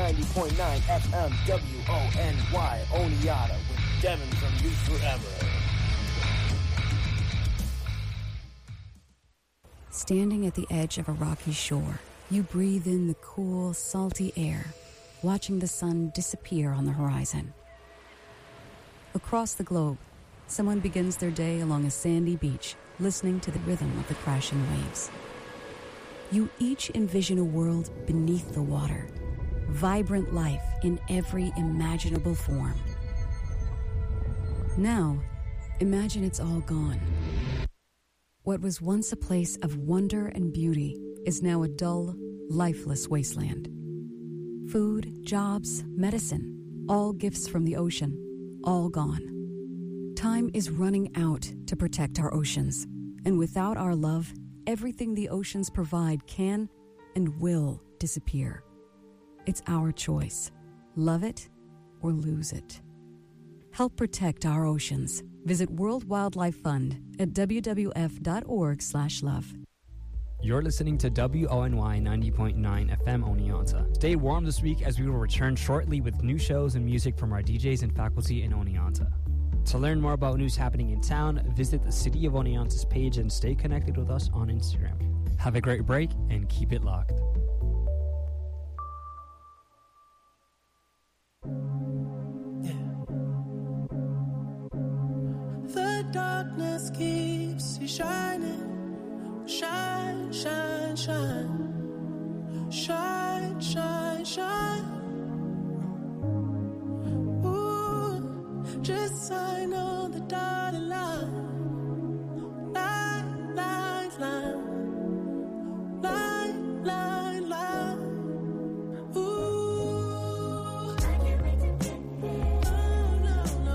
90.9 FM WONY Oneonta with Devin from Youth Forever. Standing at the edge of a rocky shore, you breathe in the cool, salty air, watching the sun disappear on the horizon. Across the globe, someone begins their day along a sandy beach, listening to the rhythm of the crashing waves. You each envision a world beneath the water, vibrant life in every imaginable form. Now, imagine it's all gone. What was once a place of wonder and beauty is now a dull, lifeless wasteland. Food, jobs, medicine, all gifts from the ocean, all gone. Time is running out to protect our oceans, and without our love, everything the oceans provide can and will disappear. It's our choice. Love it or lose it. Help protect our oceans. Visit World Wildlife Fund at wwf.org/love. You're listening to WONY 90.9 FM Oneonta. Stay warm this week as we will return shortly with new shows and music from our DJs and faculty in Oneonta. To learn more about news happening in town, visit the City of Oneonta's page and stay connected with us on Instagram. Have a great break and keep it locked. The darkness keeps you shining. Shine, shine, shine. Shine, shine, shine. Ooh, just sign on the dotted line. Line, line, line. Line, line, line. Ooh, I can't wait to get there. Oh, no, no.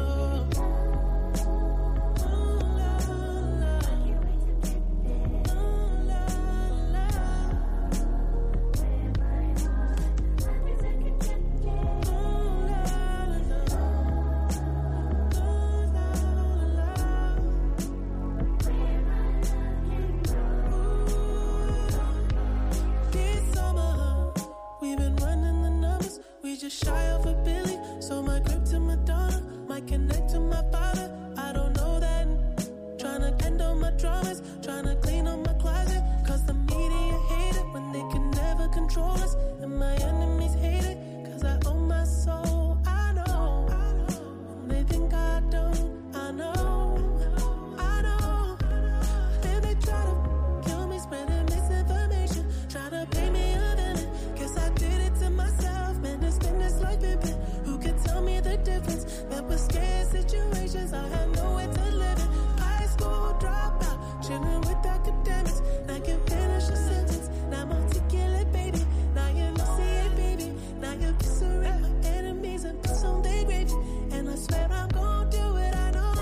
Just shy of a Billy, so my grip to Madonna might connect to my father. I don't know that. Tryna end all my dramas, tryna clean up my closet. Cause the media hate it when they can never control us. And my enemies hate it, cause I own my soul. I know, and they think I don't. I know, I know. Then they try to kill me, spreading misinformation. Try to pay me a villain, guess I did it to myself. Man, it's been this life, baby. Who could tell me the difference? That was scary situations I had nowhere to live in. High school dropout, chilling with academics. I can finish a sentence. Now I'm articulate, baby. Now you know, see it, baby. Now you eviscerate my enemies and put some they grave. And I swear I'm gonna do it. I know.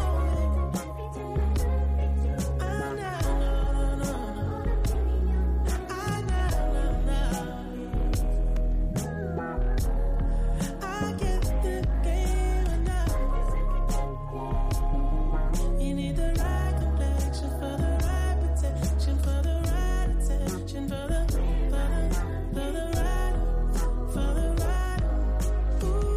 I know. I get the game enough. You need the right complexion for the right protection, for the right attention, for the right, ooh.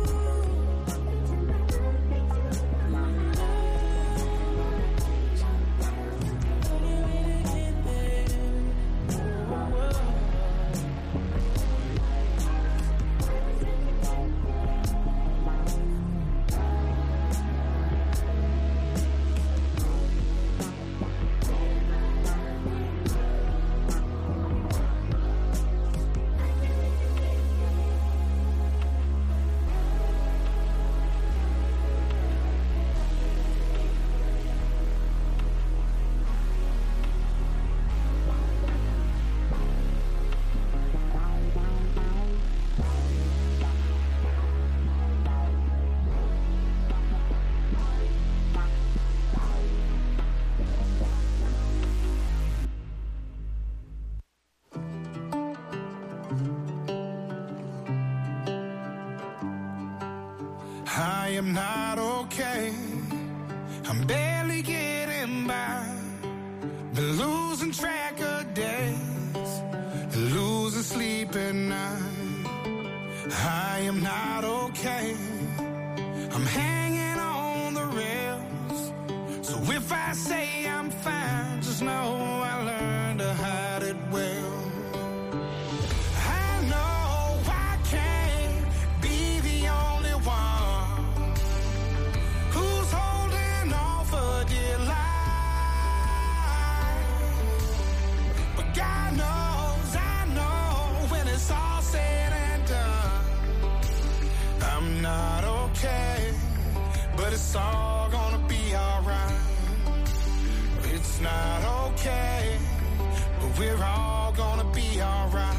I am not okay. I'm barely getting by. Been losing track of days, losing sleep at night. I am not okay. I'm hanging on the rails. So if I say I'm fine, just know I learned to hide it well. I know I can't be the only one who's holding on for dear life. But God knows, I know when it's all said and done, I'm not okay, but it's all gonna be alright. It's not okay, but we're all gonna be alright.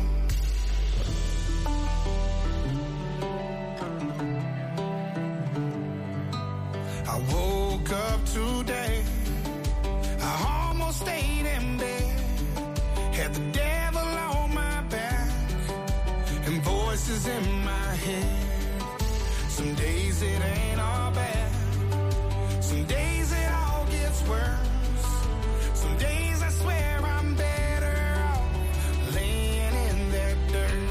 I woke up today, I almost stayed in bed, had the devil on my back and voices in my head. Some days it ain't all bad, some days it all gets worse. Some days I swear I'm better off laying in that dirt.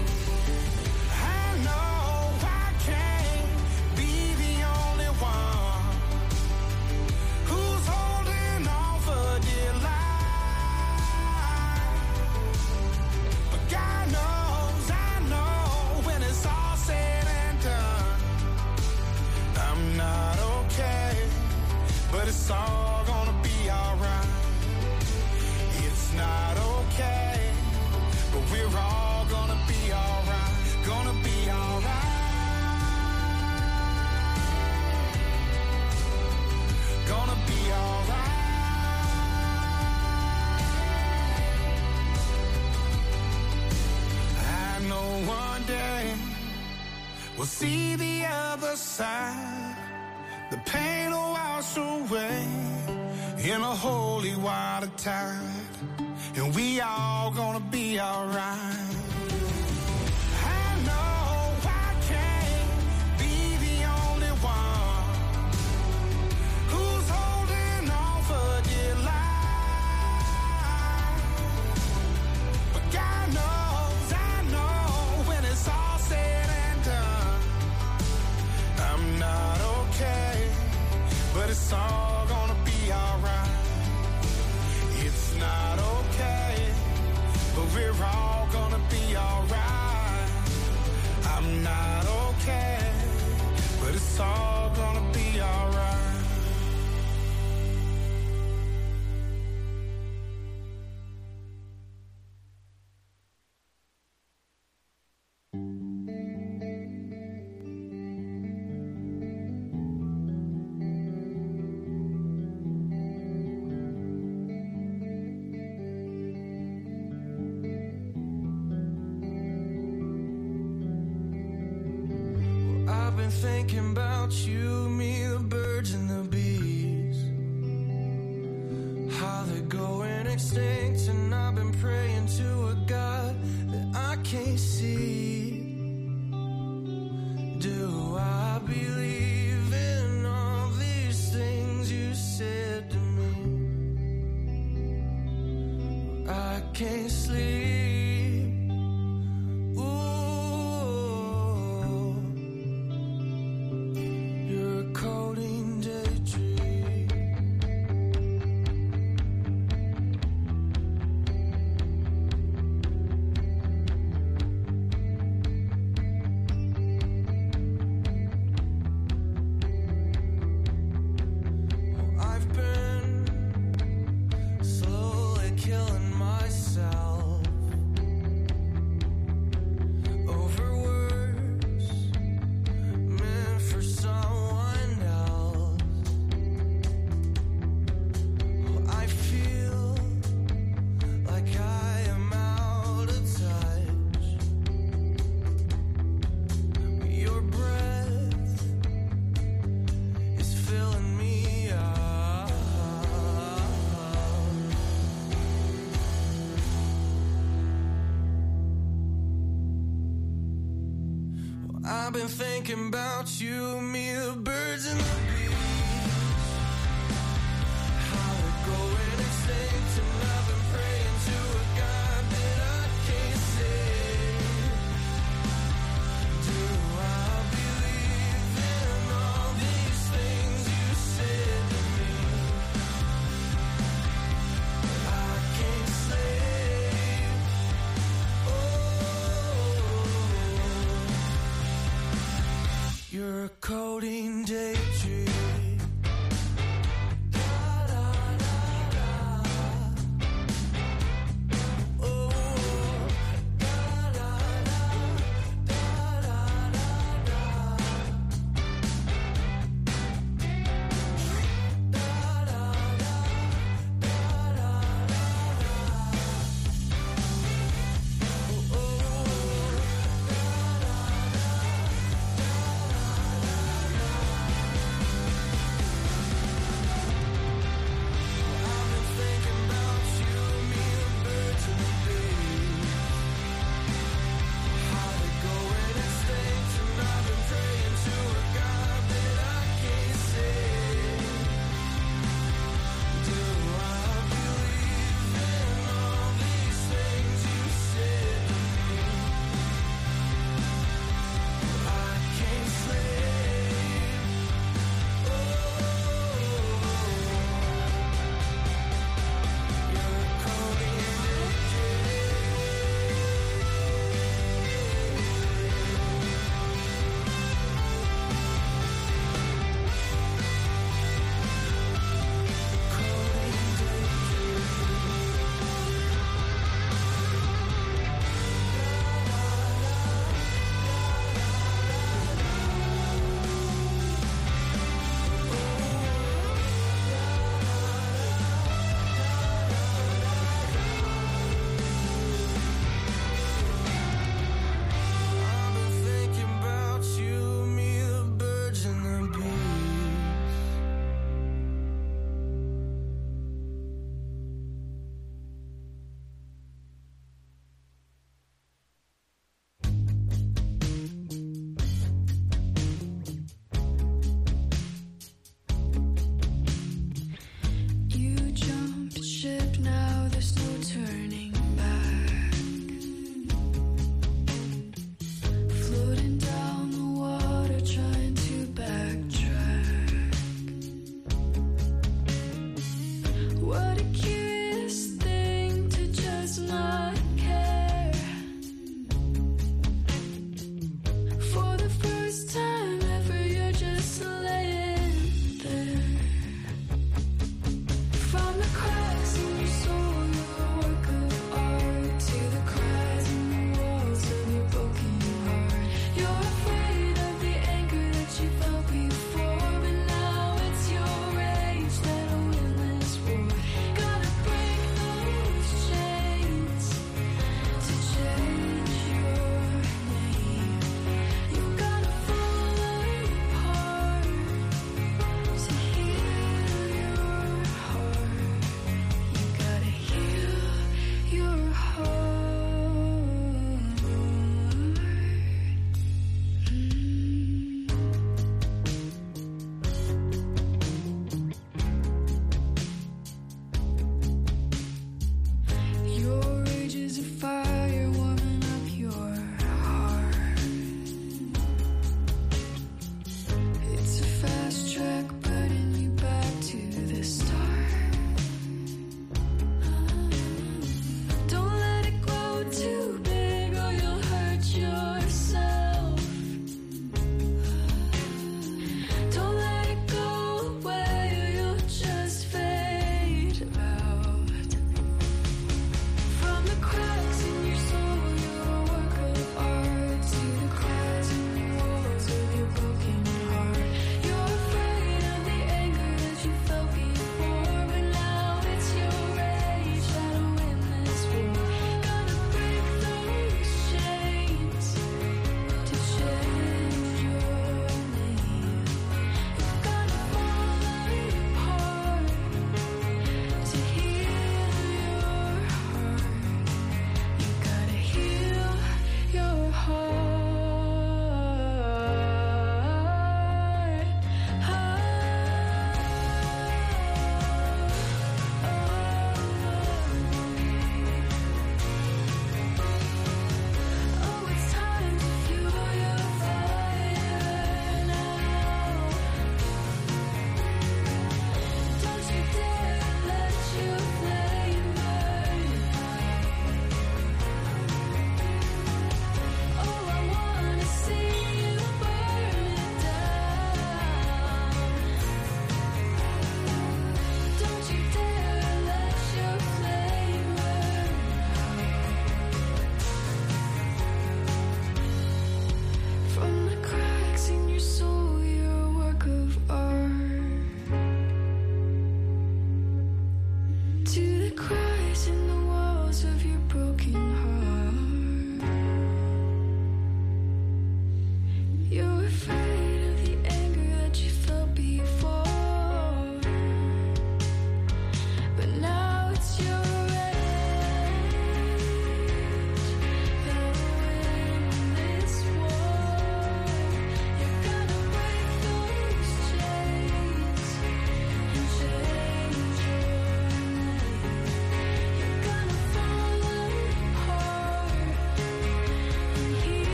I know I can't be the only one who's holding on for dear life. But God knows, I know when it's all said and done, I'm not okay, but it's all gonna be alright. It's not okay, but we're all gonna be alright. Gonna be alright. Gonna be alright. I know one day we'll see the other side. The pain will wash away in a holy water tide, and we all gonna be alright. I know I can't be the only one who's holding on for dear life. But God knows, I know when it's all said and done, I'm not okay, but it's all gonna be alright. It's not okay, but we're all gonna be alright. I'm not okay, but it's all gonna be alright. I've been thinking about you, me, the birds and the bees, how they're going extinct, and I've been praying to a God that I can't see. Do I believe in all these things you said to me? I can't sleep. I've been thinking about you, me, the birds and the bees, how they're going extinct, and I've been praying to a God that I can't see. sugar-coating daydream.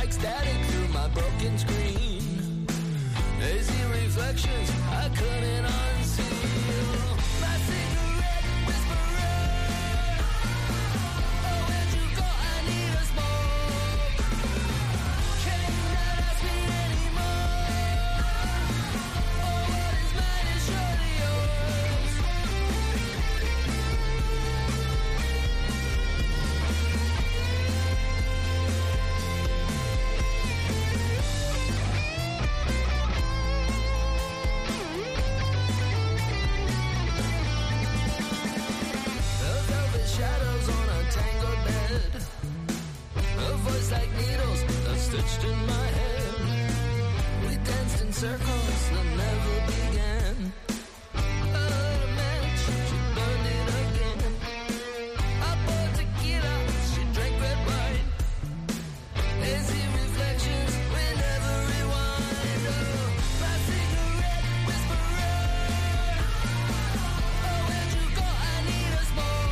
like static through my broken screen. Hazy reflections I couldn't unseal. My cigarette whisperer. Oh, where'd you go? I need a smoke. Can you not ask me anymore? Oh, what is mine is surely yours. Shadows on a tangled bed. A voice like needles that's stitched in my head. We danced in circles that never began. I lit a match, she burned it again. I poured tequila, she drank red wine. Hazy reflections, we never rewind. Oh, my cigarette whisperer. Oh, where'd you go? I need a smoke.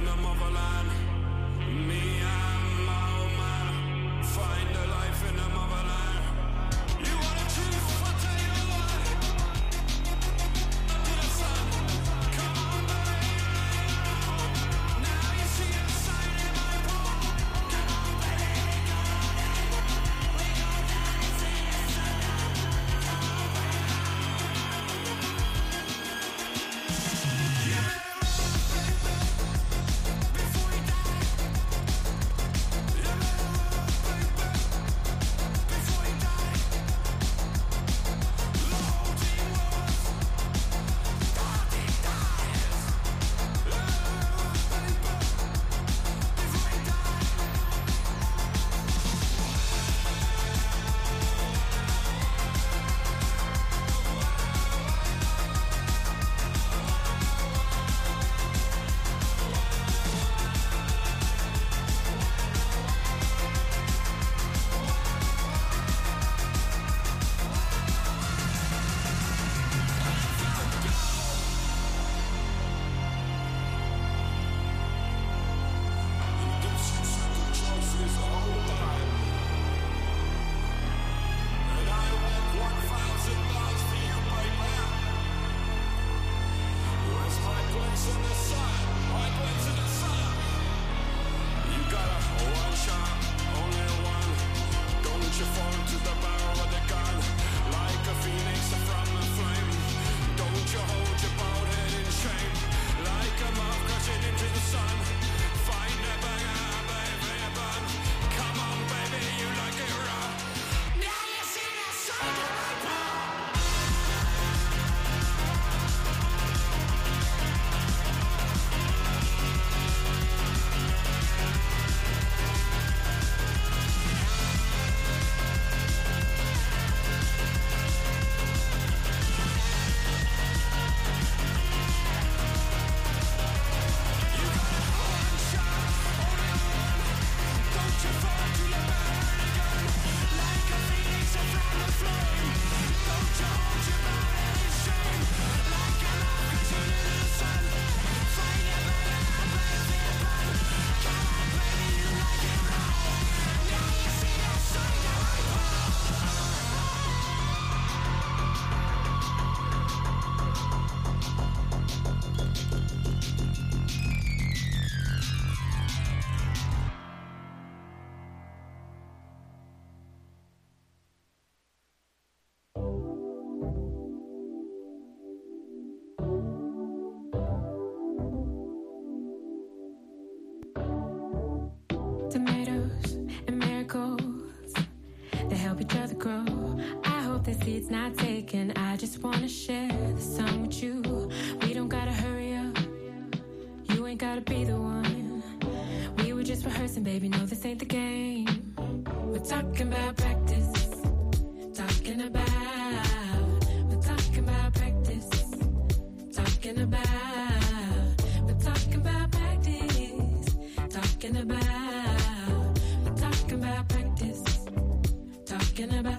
in the motherland. Me and my old man find the life in the motherland. You want the truth? I'll tell you why. Up to the sun. Come on, baby. Now you see the sign in my palm. Come on, baby. We go down and see the sun. Come on, baby. You better run, baby, before you die. You better run, baby, before you die. The whole team was party dies. You better run, baby, before you die. Choices all the time. And I walk 1,000 miles for you, baby. Where's my place in the sun? My place in the sun. You got a one shot, only one. Don't you fall to the barrel of the gun. Like a phoenix from the flame. Don't you hold your bowed head in shame. Like a moth crashing into the sun. Find a banger, baby, bun. Come on, baby, you like it raw. Now you see the sun. You got one shot, only one. Don't you fall to the barrel again. Like a phoenix from the flame. Don't you hold your bowed head in shame. Like a moth crashing into the sun. Find a banger, baby, bun. Come on, baby, you like it raw. Now you see the sun. Tomatoes and marigolds, they help each other grow. I hope the seed's not taken. I just wanna share the sun with you. We don't gotta hurry up. You ain't gotta be the one. We were just rehearsing, baby. No, this ain't the game. We're talking about practice. Talking about. We're talking about practice. Talking about. We're talking about practice. Talking about. We're talking about practice. Talking about.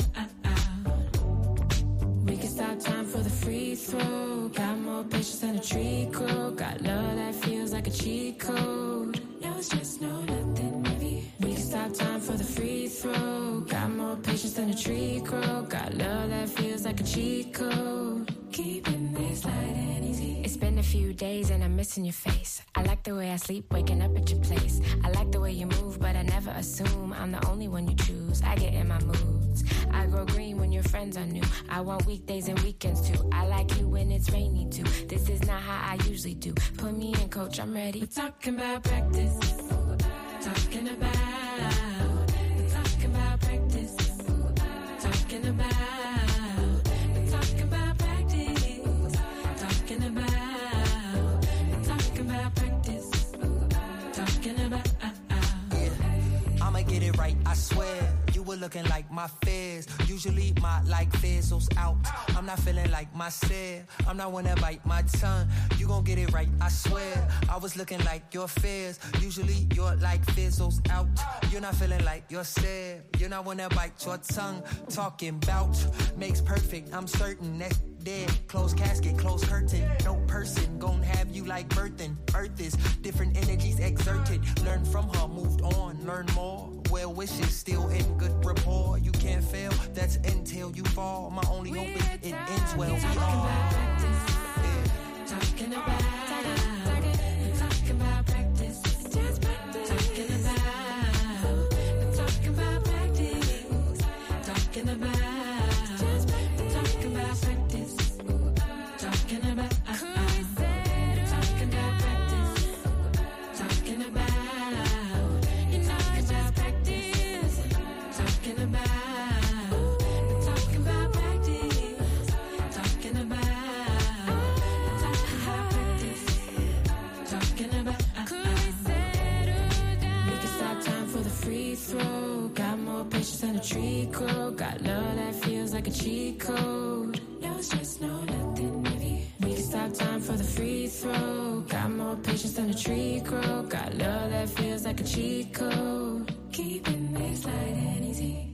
We can stop time for the free throw. Got more patience than a tree grow. Got love that feels like a cheat code. No stress, no nothing heavy. We can stop time for the free throw. Got more patience than a tree grow. Got love that feels like a cheat code. Keeping this light and easy. It's been a few days and I'm missing your face. I like the way I sleep, waking up at your place. I like the way you move, but I never assume I'm the only one you choose. I get in my moods. I grow green when your friends are new. I want weekdays and weekends too. I like you when it's rainy too. This is not how I usually do. Put me in, coach, I'm ready. We're talking about practice. Talking about. We're talking about practice. Talking about. We're talking about practice. Talking about. We're talking about practice. Talking about. I'ma get it right, I swear. You were looking like my fears. Usually my like fizzles out. I'm not feeling like myself. I'm not one to bite my tongue. You gon' get it right, I swear. I was looking like your fears. Usually your like fizzles out. You're not feeling like yourself. You're not one to bite your tongue. Talking bout makes perfect. I'm certain that's dead. Closed casket, closed curtain. No person gon' have you like birthing. Earth is different energies exerted. Learn from her, moved on, learn more. Well wishes, still in good rapport. You can't fail, that's until you fall. My only hope is it ends well. We talking about practice. Yeah. Talking about practice. Talking about practice. Talking about practice. Talking about tree grow, got love that feels like a cheat code. No stress, no nothing heavy. We can stop time for the free throw. Got more patience than a tree grow, got love that feels like a cheat code. Keeping this light and easy.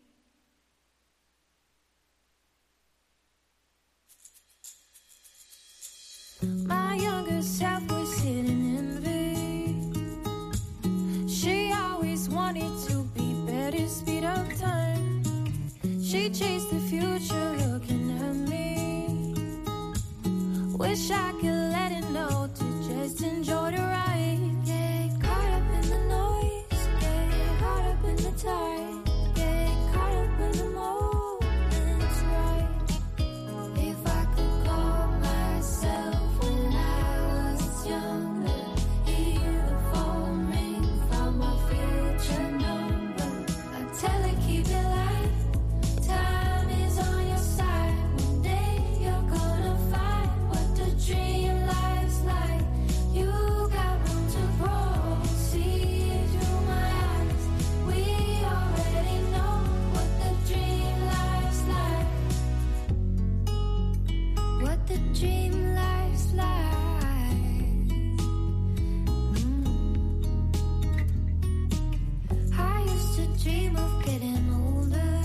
My younger self was hidden envy. She always wanted to be better, speed up time. She chased the future looking at me. Wish I could let it know to just enjoy the ride. Get caught up in the noise, get caught up in the tide, get caught up in the moments right. If I could call myself when I was younger, hear the phone ring from my future number, I'd tell her keep it light. Time is on your side. One day you're gonna find what the dream life's like. You got room to grow. See it through my eyes. We already know what the dream life's like. What the dream life's like. I used to dream of getting older,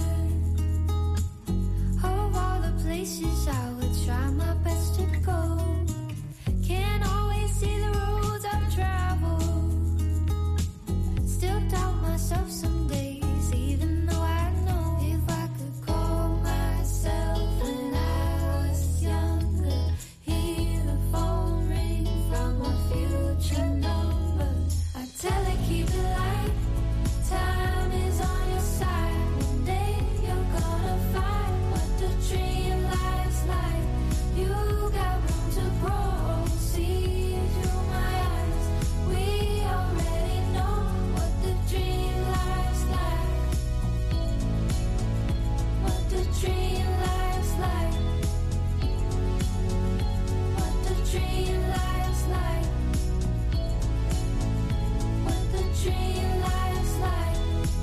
of all the places I would try my best to go. Can't always see the roads I've traveled. Still doubt myself some days, even though I know if I could call myself when I was younger, hear the phone ring from a future number, I'd tell her keep it light. Time is on your side. One day you're gonna find what the dream life's like. You got room to grow. See it through my eyes. We already know what the dream life's like. What the dream life's like. What the dream life's like. What the dream life's like.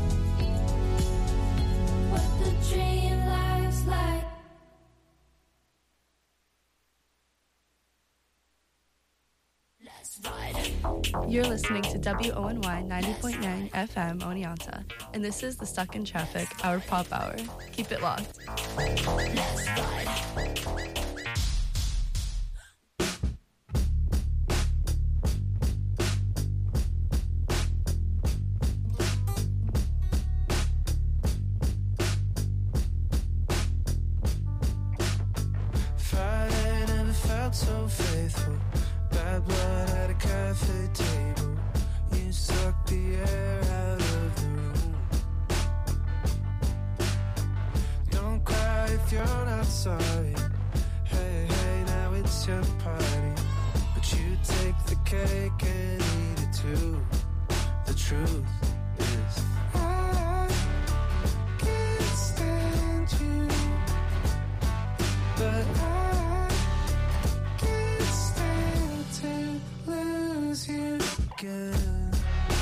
What the dream life's like. You're listening to WONY 90.9 FM Oneonta, and this is the Stuck in Traffic, our pop hour. Keep it locked. Friday never felt so faithful. Bad blood at a cafe table. You suck the air out of the room. Don't cry if you're not sorry. Hey, hey, now it's your party. But you take the cake and eat it too. The truth is I can't stand you, but I can't stand to lose you again.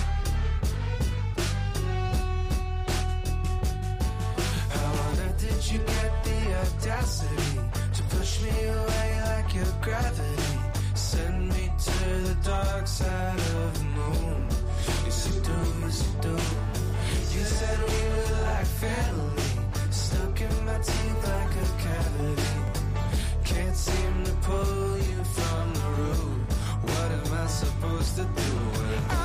How on earth did you get the audacity to push me away like your gravity? Send me to the dark side of the moon. Yes you do, yes you do. You said we were like family, stuck in my teeth like a cavity. Can't seem to pull you from the root. What am I supposed to do when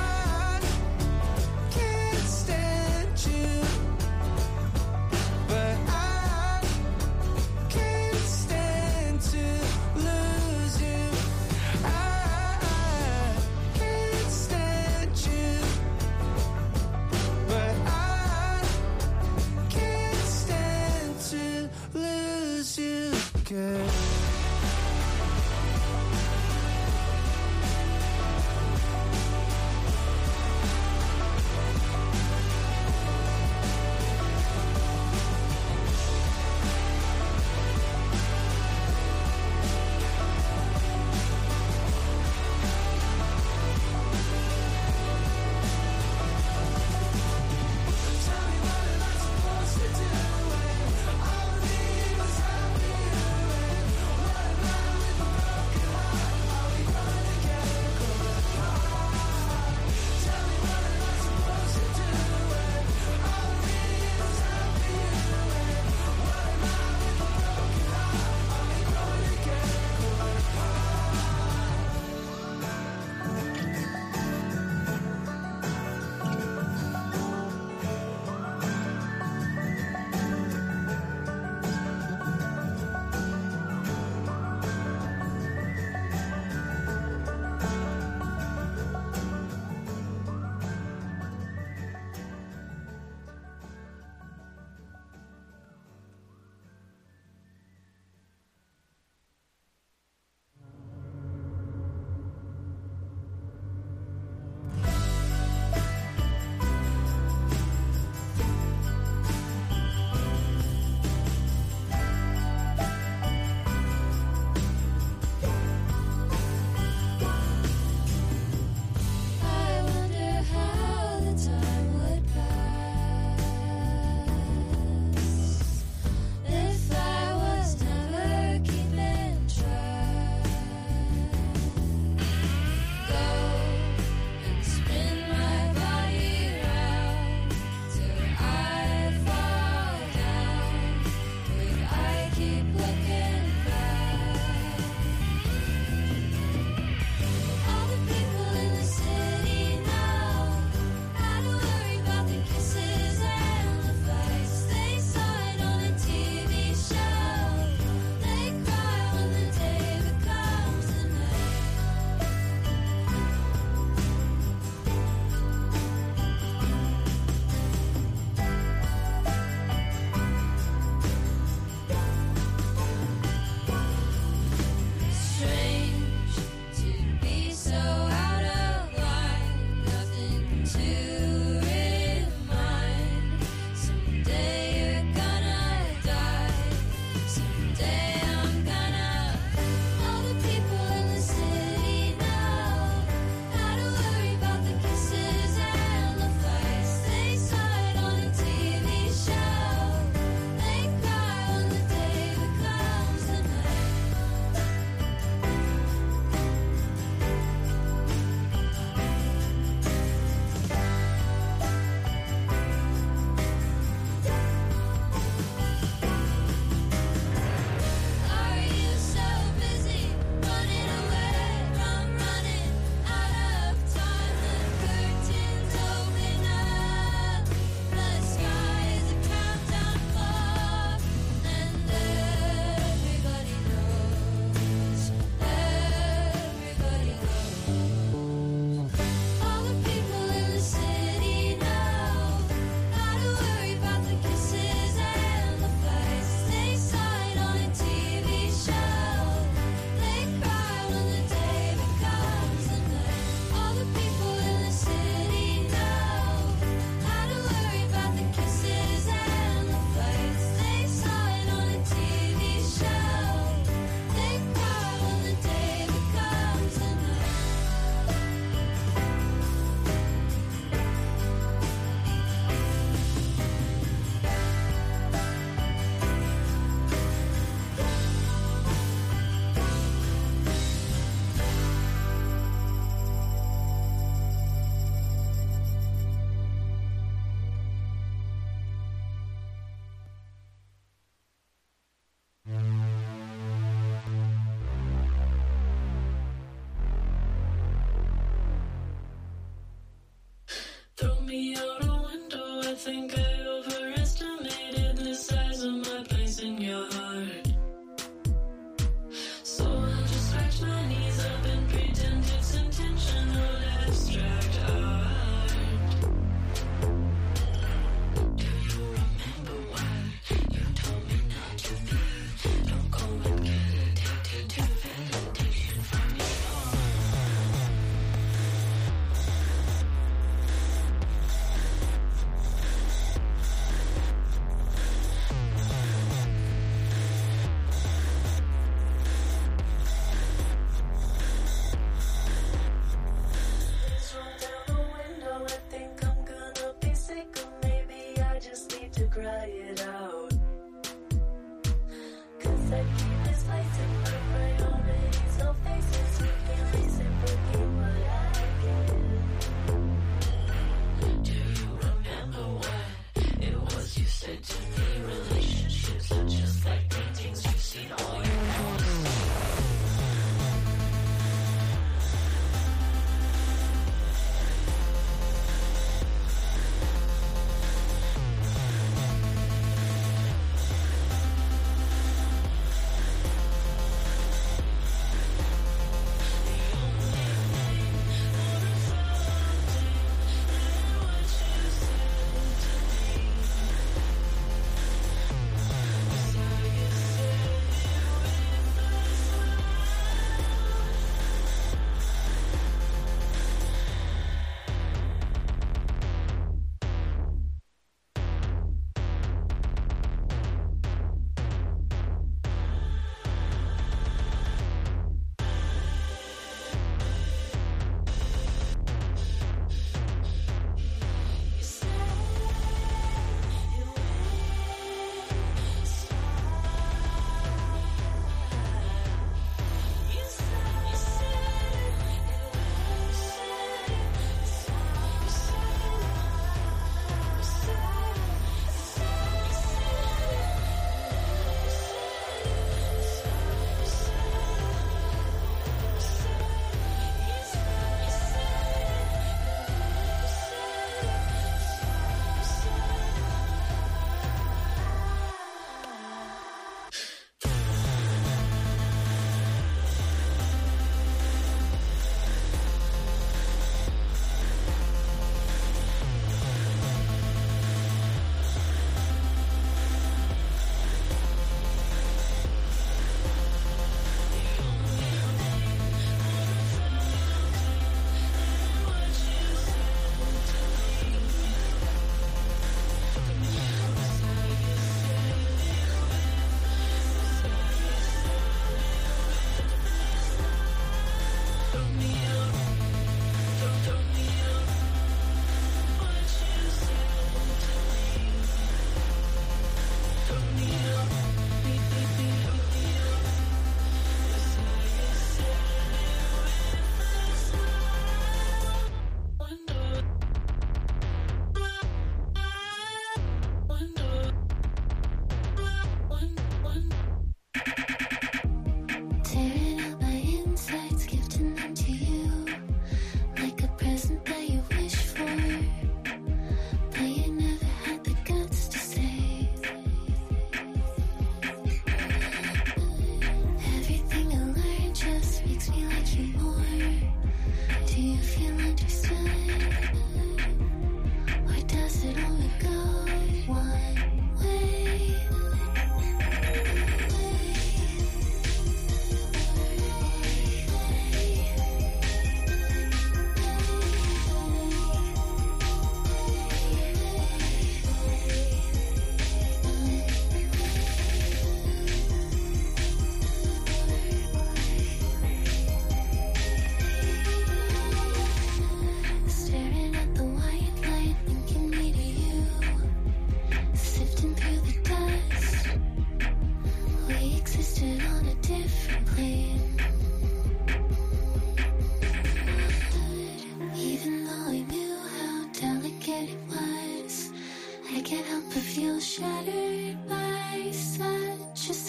shattered by such a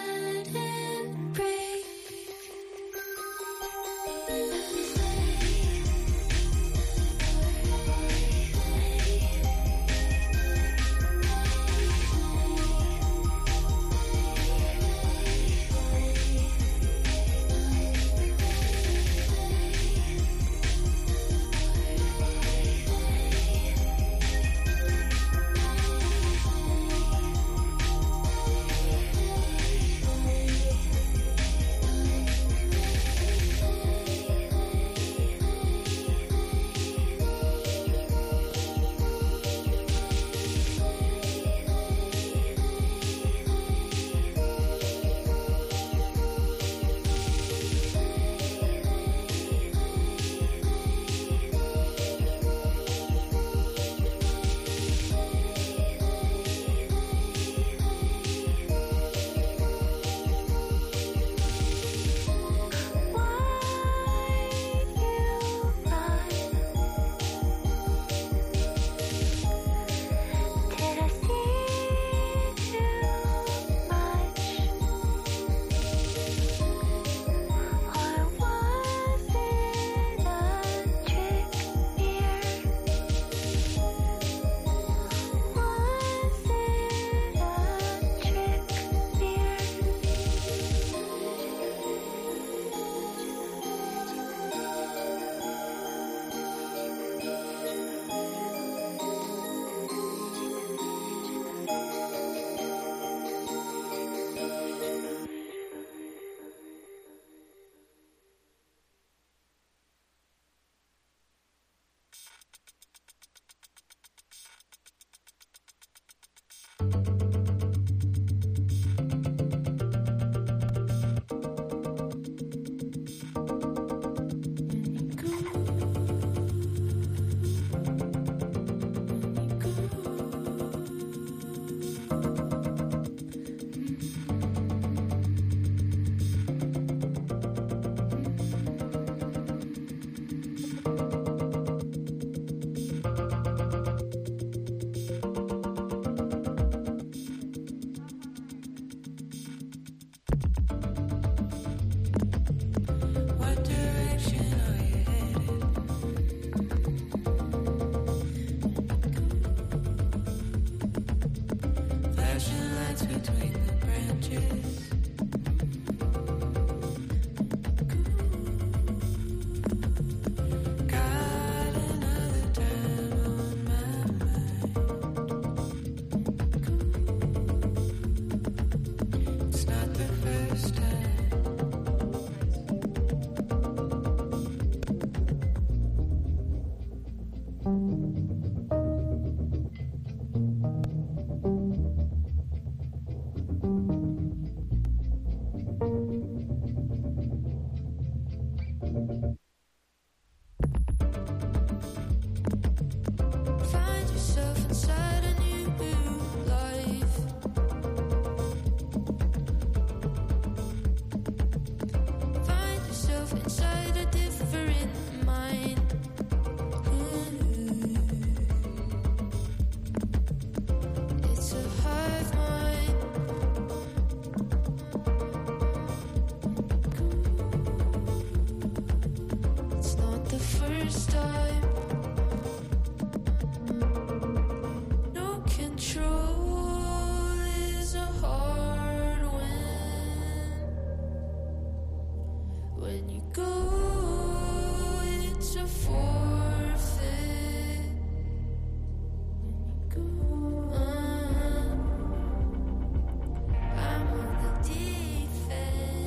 sudden break.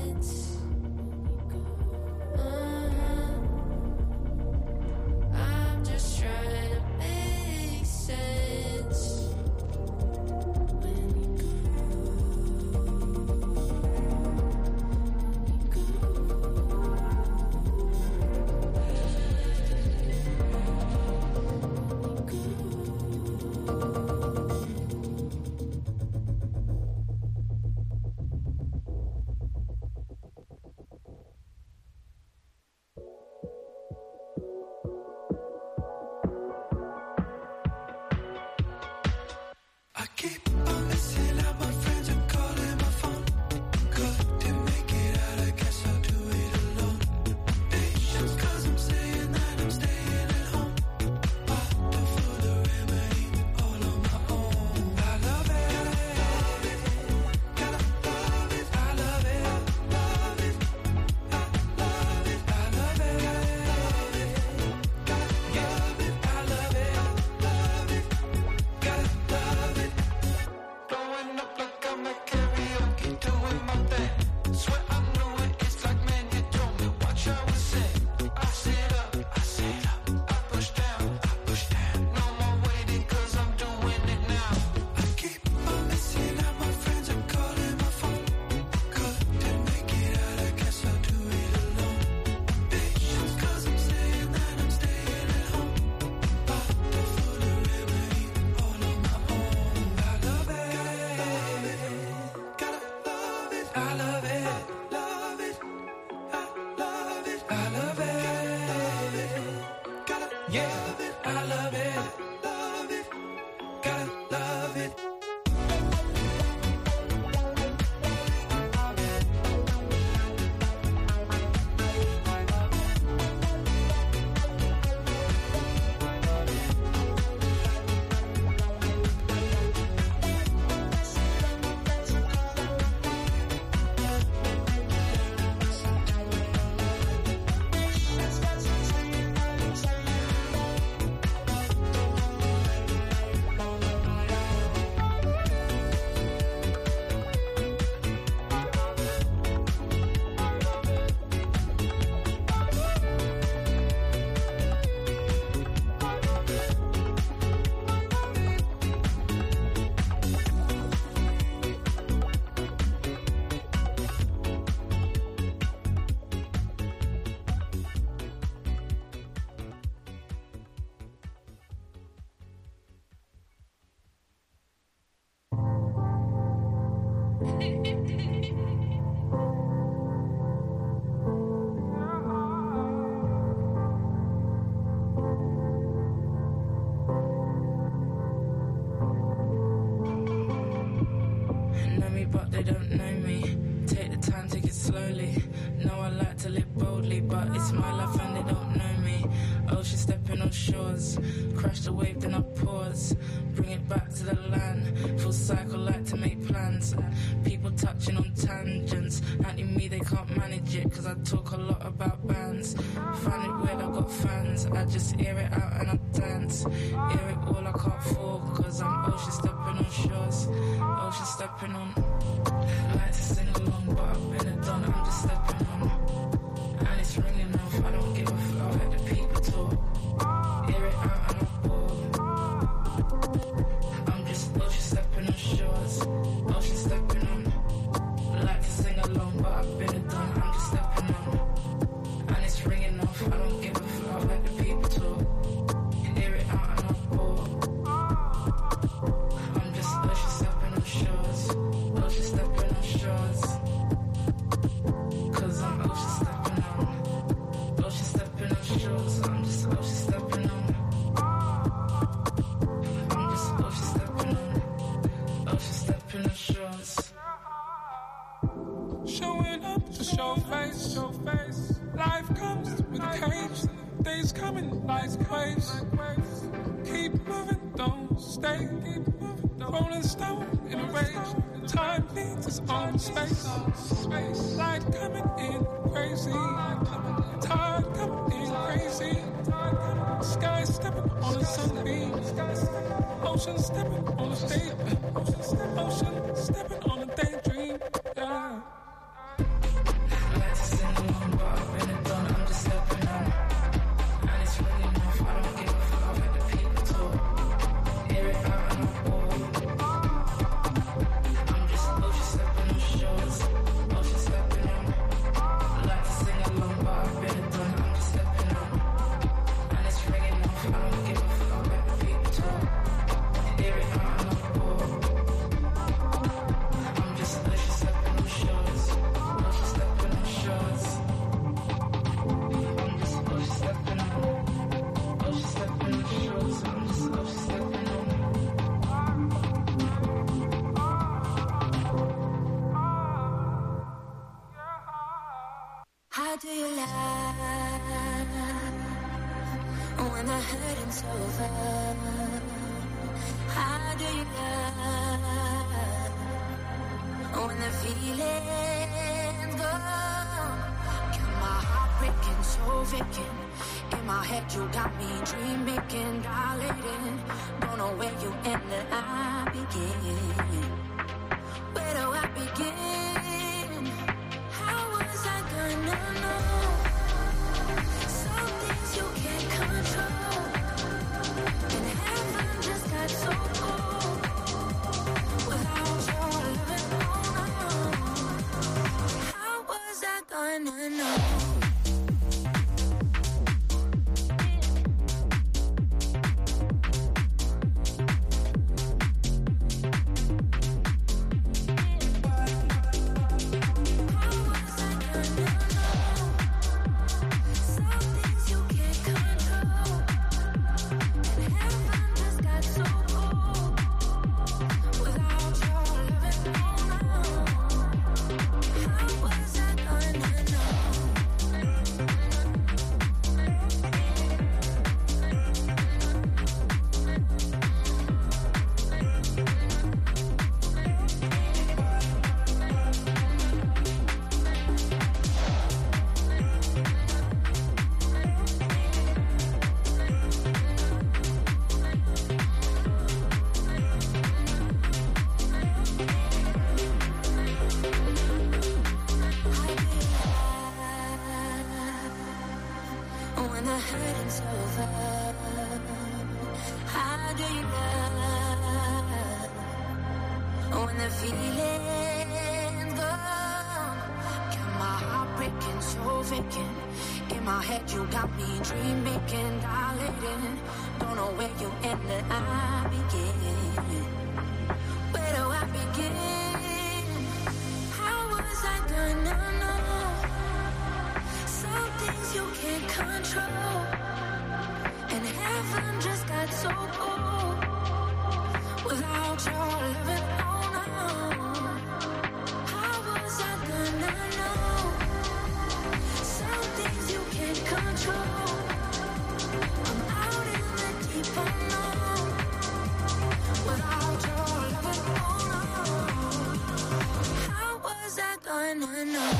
I'm Yeah, I love it. Gotta love it. But they don't know me. Take the time, take it slowly. Know I like to live boldly, but it's my life and they don't know me. Ocean stepping on shores, crash the wave, then I pause. Bring it back to the land. Full cycle, like to make plans. People touching on tangents. Anti me, they can't manage it, cause I talk a lot about bands. Find it weird, I got fans. I just air it out and I dance. Air it all, I can't fall, cause I'm ocean stepping on shores. Ocean stepping on. I like to sing along, but I've been a done, I'm just stepping on. And it's ringing off, I don't give a fuck, I'll let the people talk. Air it out and I pour. I'm just ocean stepping on shores. Ocean stepping on. I like to sing along, but I've been a done, I'm just stepping on. And it's ringing off, I don't give a fuck, I'll let the people talk. Air it out and I pour. I'm just ocean stepping on shores. Ocean stepping on shores. Cause I'm ocean stepping on. Ocean stepping on shores. I'm just ocean stepping on. I'm just ocean stepping on. Ocean stepping on shores. Showing up to show face, show face. Life comes with a cage. Days coming like waves. Keep moving, don't stay. Keep moving, rolling stone in a rage. Time needs its own space. Light coming in crazy. Tide coming in crazy. Sky stepping on a sunbeam. Ocean stepping on a day. Ocean stepping on a daydream. Yeah. I like to sing along, but I've been a done. I'm just stepping on. And it's really enough. I don't give a fuck. I'll let the people talk. Hear it out and I pour. I'm just ocean stepping on shores. Ocean stepping on. I like to sing along, but I've been a done. I'm just stepping on. And it's ringing off. I don't give a fuck. I'll let the people talk. Hear it out and I pour. I'm just ocean stepping on shores. Ocean stepping on shores. I'm just ocean stepping on. Ocean stepping on shores. I'm just ocean stepping on. How do you lie when the hurting's over? How do you lie when the feeling's gone? Got my heart breaking, so vacant. In my head you got me dream making, dilating. Don't know where you end and I begin. Where do I begin? How was I gonna know? Some things you can't control. And heaven just got so cold. Without your loving, how was I gonna know? do you love? When the feeling's gone, got my heart breaking, so vacant. In my head you got me dreaming, darling. Don't know where you end and I begin. Where do I begin? How was I gonna know? Some things you can't control, and heaven just got so cold without your loving. Oh no, how was I gonna know? Some things you can't control. I'm out in the deep unknown without your loving. Oh no, how was I gonna know?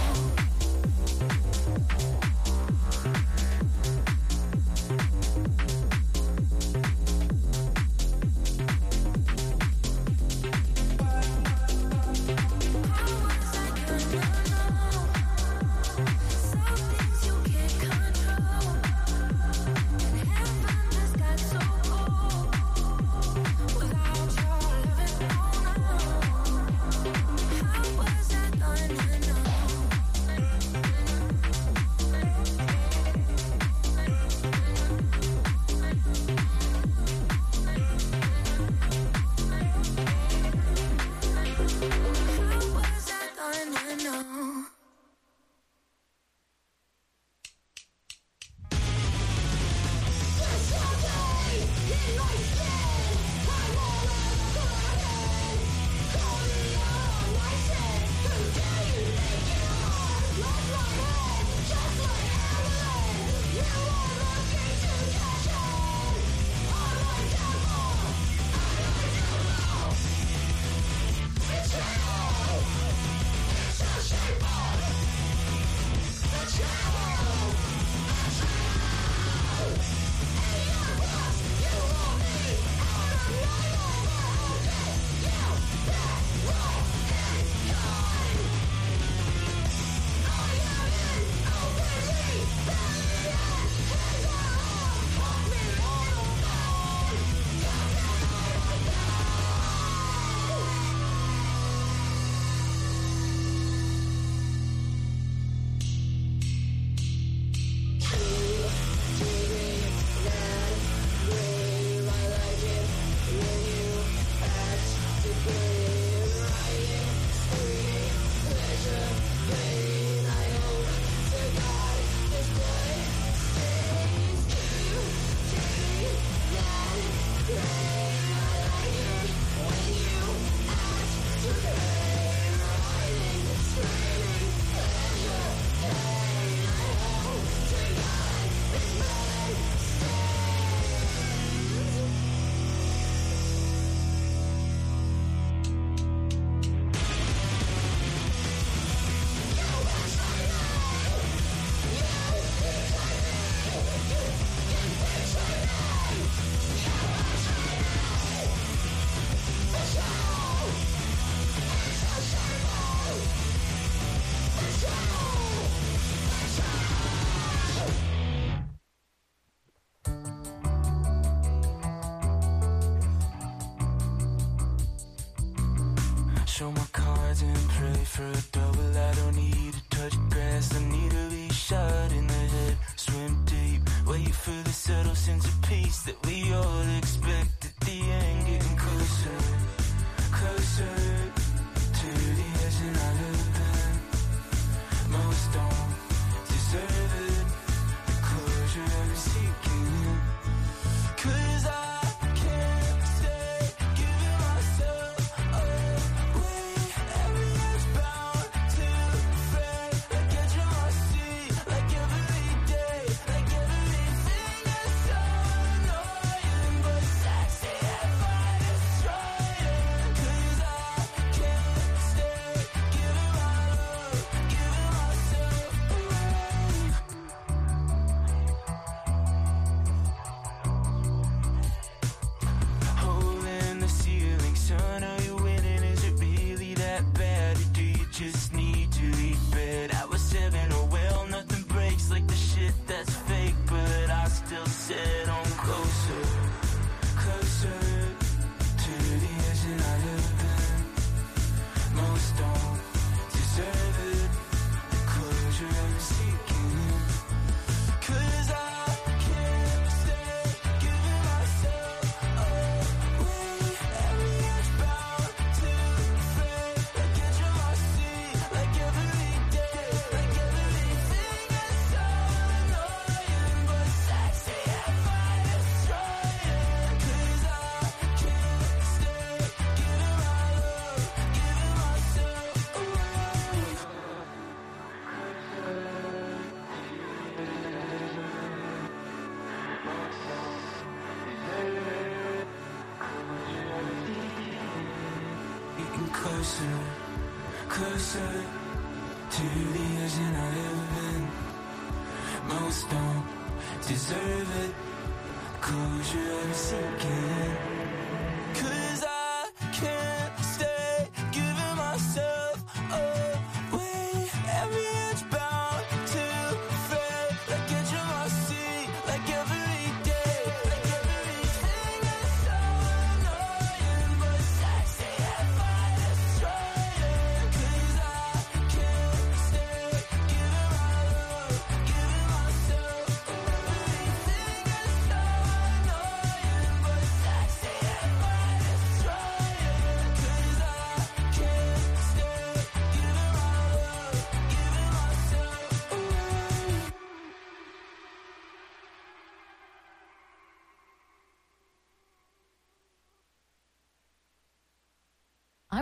Show my cards and pray for a double. I don't need to touch grass, I need to be shot in the head. Swim deep, wait for the subtle sense of peace that we all expect at the end. Getting closer, closer to the edge and I have been. Most don't deserve it, the closure I'm seeking. 'Cause I can't stay giving myself away. Everything's bound to fade, like edge on my seat, like every day, like everything is so annoying. But sex closer, closer to the edge than I've ever been. Most don't deserve it. Closure, I'm sinking.